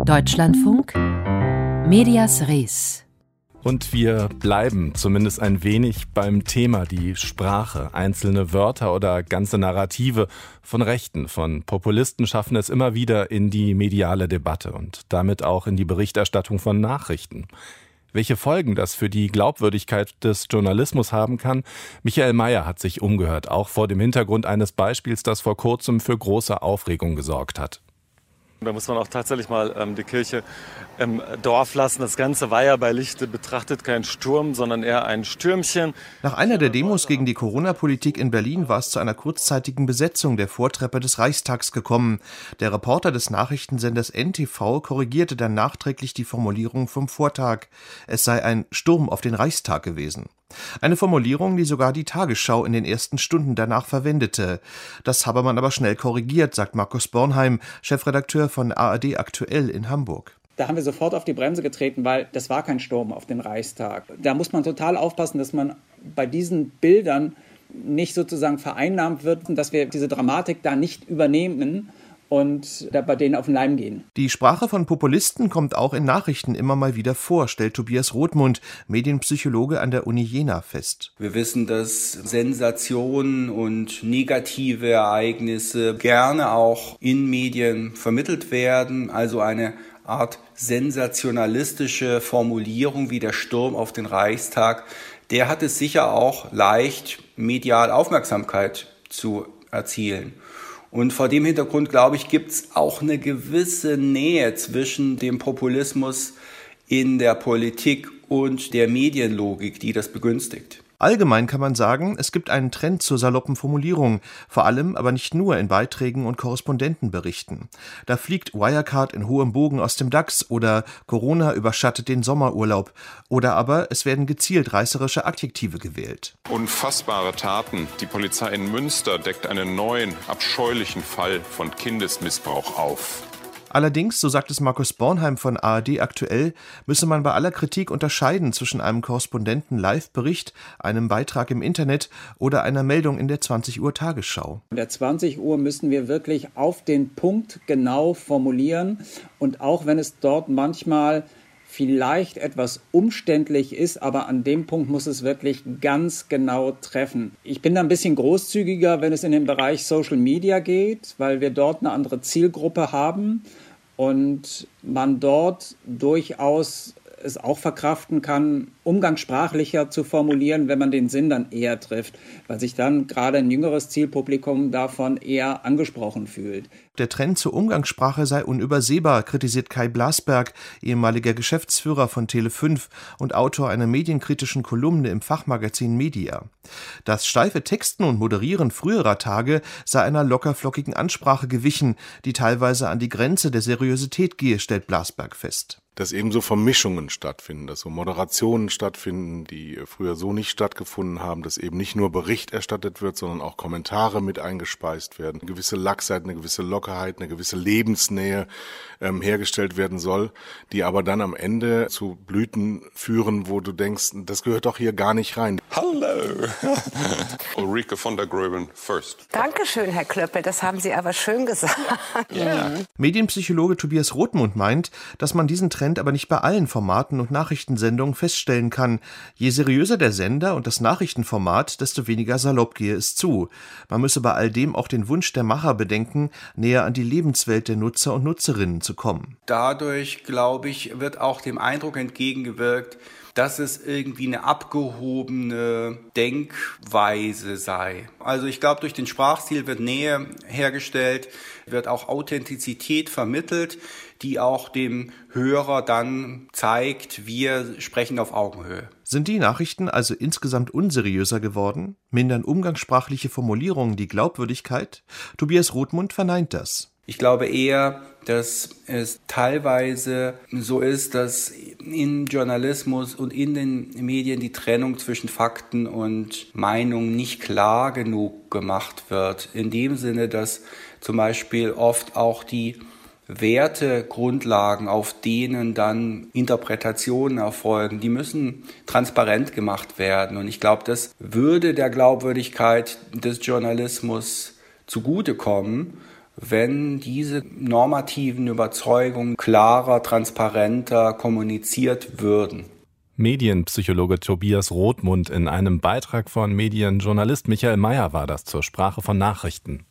Deutschlandfunk, Medias Res. Und wir bleiben zumindest ein wenig beim Thema, die Sprache. Einzelne Wörter oder ganze Narrative von Rechten, von Populisten schaffen es immer wieder in die mediale Debatte und damit auch in die Berichterstattung von Nachrichten. Welche Folgen das für die Glaubwürdigkeit des Journalismus haben kann? Michael Mayer hat sich umgehört, auch vor dem Hintergrund eines Beispiels, das vor kurzem für große Aufregung gesorgt hat. Da muss man auch tatsächlich mal die Kirche im Dorf lassen. Das Ganze war ja bei Lichte betrachtet kein Sturm, sondern eher ein Stürmchen. Nach einer der Demos gegen die Corona-Politik in Berlin war es zu einer kurzzeitigen Besetzung der Vortreppe des Reichstags gekommen. Der Reporter des Nachrichtensenders NTV korrigierte dann nachträglich die Formulierung vom Vortag. Es sei ein Sturm auf den Reichstag gewesen. Eine Formulierung, die sogar die Tagesschau in den ersten Stunden danach verwendete. Das habe man aber schnell korrigiert, sagt Markus Bornheim, Chefredakteur von ARD Aktuell in Hamburg. Da haben wir sofort auf die Bremse getreten, weil das war kein Sturm auf den Reichstag. Da muss man total aufpassen, dass man bei diesen Bildern nicht sozusagen vereinnahmt wird, dass wir diese Dramatik da nicht übernehmen und da bei denen auf den Leim gehen. Die Sprache von Populisten kommt auch in Nachrichten immer mal wieder vor, stellt Tobias Rothmund, Medienpsychologe an der Uni Jena, fest. Wir wissen, dass Sensationen und negative Ereignisse gerne auch in Medien vermittelt werden, also eine Art sensationalistische Formulierung wie der Sturm auf den Reichstag, der hat es sicher auch leicht, medial Aufmerksamkeit zu erzielen. Und vor dem Hintergrund, glaube ich, gibt es auch eine gewisse Nähe zwischen dem Populismus in der Politik und der Medienlogik, die das begünstigt. Allgemein kann man sagen, es gibt einen Trend zur saloppen Formulierung, vor allem aber nicht nur in Beiträgen und Korrespondentenberichten. Da fliegt Wirecard in hohem Bogen aus dem DAX oder Corona überschattet den Sommerurlaub. Oder aber es werden gezielt reißerische Adjektive gewählt. Unfassbare Taten. Die Polizei in Münster deckt einen neuen, abscheulichen Fall von Kindesmissbrauch auf. Allerdings, so sagt es Markus Bornheim von ARD Aktuell, müsse man bei aller Kritik unterscheiden zwischen einem Korrespondenten-Live-Bericht, einem Beitrag im Internet oder einer Meldung in der 20 Uhr Tagesschau. In der 20 Uhr müssen wir wirklich auf den Punkt genau formulieren und auch wenn es dort manchmal vielleicht etwas umständlich ist, aber an dem Punkt muss es wirklich ganz genau treffen. Ich bin da ein bisschen großzügiger, wenn es in den Bereich Social Media geht, weil wir dort eine andere Zielgruppe haben und man dort durchaus es auch verkraften kann, umgangssprachlicher zu formulieren, wenn man den Sinn dann eher trifft, weil sich dann gerade ein jüngeres Zielpublikum davon eher angesprochen fühlt. Der Trend zur Umgangssprache sei unübersehbar, kritisiert Kai Blasberg, ehemaliger Geschäftsführer von Tele5 und Autor einer medienkritischen Kolumne im Fachmagazin Media. Das steife Texten und Moderieren früherer Tage sei einer lockerflockigen Ansprache gewichen, die teilweise an die Grenze der Seriosität gehe, stellt Blasberg fest. Dass eben so Vermischungen stattfinden, dass so Moderationen stattfinden, die früher so nicht stattgefunden haben, dass eben nicht nur Bericht erstattet wird, sondern auch Kommentare mit eingespeist werden. Eine gewisse Laxheit, eine gewisse Lockerheit, eine gewisse Lebensnähe hergestellt werden soll, die aber dann am Ende zu Blüten führen, wo du denkst, das gehört doch hier gar nicht rein. Hallo! Ulrike von der Gröben first. Dankeschön, Herr Klöppel, das haben Sie aber schön gesagt. Yeah. Medienpsychologe Tobias Rothmund meint, dass man diesen Trend aber nicht bei allen Formaten und Nachrichtensendungen feststellen kann. Je seriöser der Sender und das Nachrichtenformat, desto weniger salopp gehe es zu. Man müsse bei all dem auch den Wunsch der Macher bedenken, näher an die Lebenswelt der Nutzer und Nutzerinnen zu kommen. Dadurch, glaube ich, wird auch dem Eindruck entgegengewirkt, dass es irgendwie eine abgehobene Denkweise sei. Also ich glaube, durch den Sprachstil wird Nähe hergestellt, wird auch Authentizität vermittelt, die auch dem Hörer dann zeigt, wir sprechen auf Augenhöhe. Sind die Nachrichten also insgesamt unseriöser geworden? Mindern umgangssprachliche Formulierungen die Glaubwürdigkeit? Tobias Rothmund verneint das. Ich glaube eher, dass es teilweise so ist, dass in Journalismus und in den Medien die Trennung zwischen Fakten und Meinung nicht klar genug gemacht wird. In dem Sinne, dass zum Beispiel oft auch die Wertegrundlagen, auf denen dann Interpretationen erfolgen, die müssen transparent gemacht werden. Und ich glaube, das würde der Glaubwürdigkeit des Journalismus zugutekommen, wenn diese normativen Überzeugungen klarer, transparenter kommuniziert würden. Medienpsychologe Tobias Rothmund in einem Beitrag von Medienjournalist Michael Mayer war das zur Sprache von Nachrichten.